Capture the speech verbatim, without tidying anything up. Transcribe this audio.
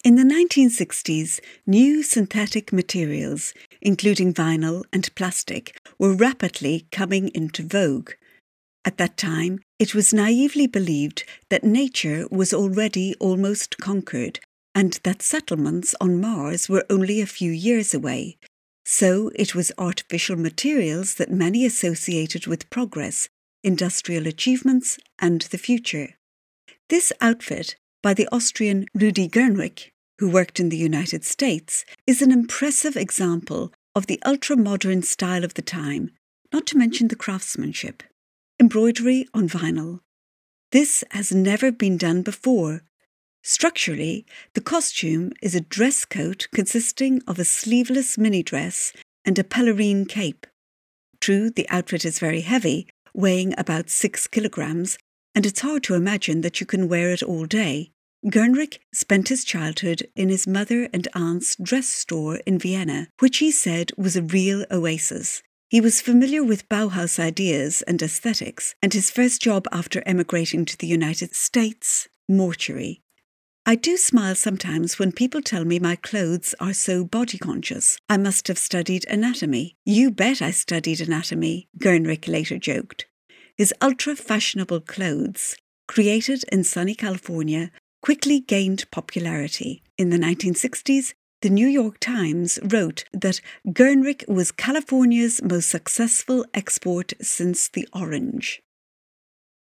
In the nineteen sixties, new synthetic materials, including vinyl and plastic, were rapidly coming into vogue. At that time, it was naively believed that nature was already almost conquered and that settlements on Mars were only a few years away. So it was artificial materials that many associated with progress, industrial achievements, and the future. This outfit, by the Austrian Rudi Gernrich, who worked in the United States, is an impressive example of the ultra-modern style of the time, not to mention the craftsmanship. Embroidery on vinyl. This has never been done before. Structurally, the costume is a dress coat consisting of a sleeveless mini-dress and a pelerine cape. True, the outfit is very heavy, weighing about six kilograms, and it's hard to imagine that you can wear it all day. Gernrich spent his childhood in his mother and aunt's dress store in Vienna, which he said was a real oasis. He was familiar with Bauhaus ideas and aesthetics, and his first job after emigrating to the United States, mortuary. I do smile sometimes when people tell me my clothes are so body-conscious. I must have studied anatomy. You bet I studied anatomy, Gernrich later joked. His ultra-fashionable clothes, created in sunny California, quickly gained popularity. In the nineteen sixties, the New York Times wrote that Gernrich was California's most successful export since the orange.